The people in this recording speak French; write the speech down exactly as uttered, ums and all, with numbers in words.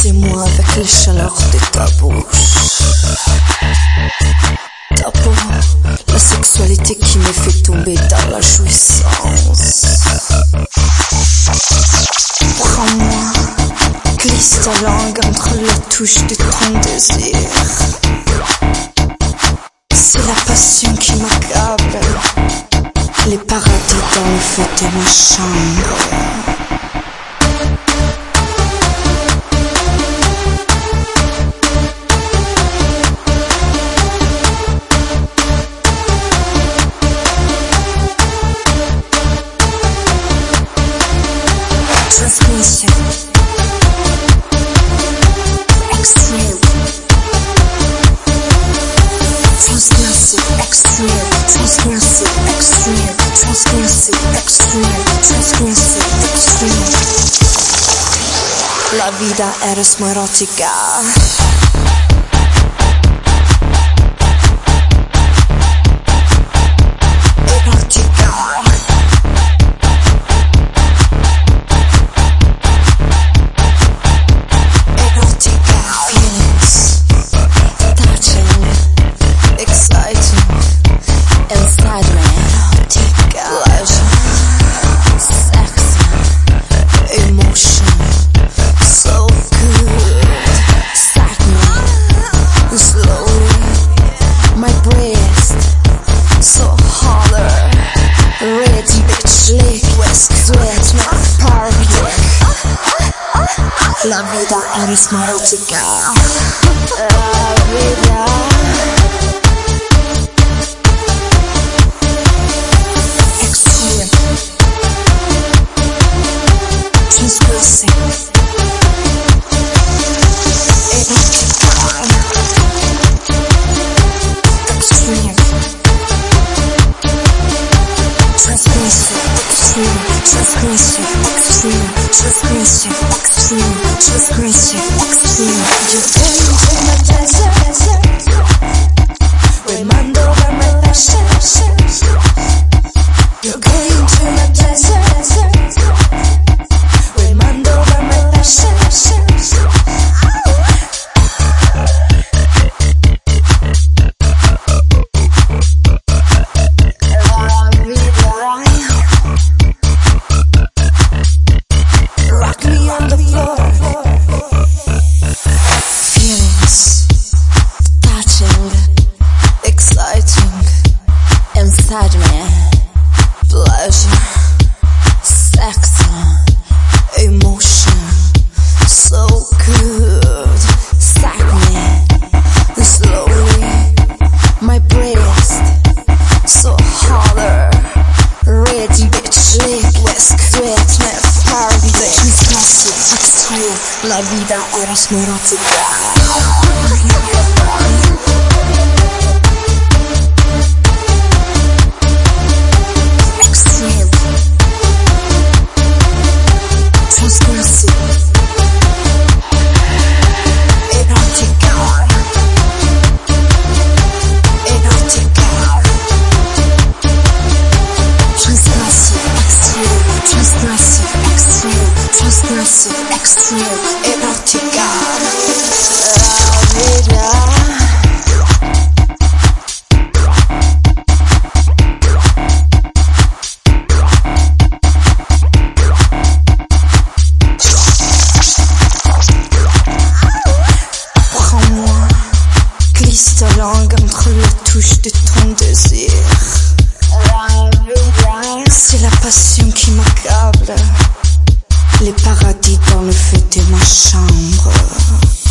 Baisez-moi avec les chaleurs de ta bouche. Ta peau, la sexualité qui me fait tomber dans la jouissance. Prends-moi, glisse ta langue entre les touches de ton désir. C'est la passion qui m'accable, les paradis dans le feu de ma chambre. Transgression, extreme, transgressive, extreme, transgressive, extreme, transgressive, extreme, transgressive, extreme. La vida eres muy erótica. La vida eres muy erótica. La vida extreme, transgressive, erótica, extreme, transgressive, extreme, transgressive, extreme, transgressive, extreme, transgressive, extreme. You came to my desert, remind over my passion. You came to my desert, remind over my passion. Rock me on the floor. Feelings, touching, exciting, inside me. Pleasure, sex, emotion, so good. Sack me slowly, my breast, so harder. Ready, bitch, lick, whisk, sweat, me, party, transgressive, extreme. La vida eres muy erótica. Extreme, transgressive, erótica, erótica, transgressive, extreme, transgressive, extreme, transgressive, extreme, erótica. La vida. Prends-moi, glisse ta langue entre les touches de ton désir. C'est la passion qui m'accable, les paradis dans le feu de ma chambre.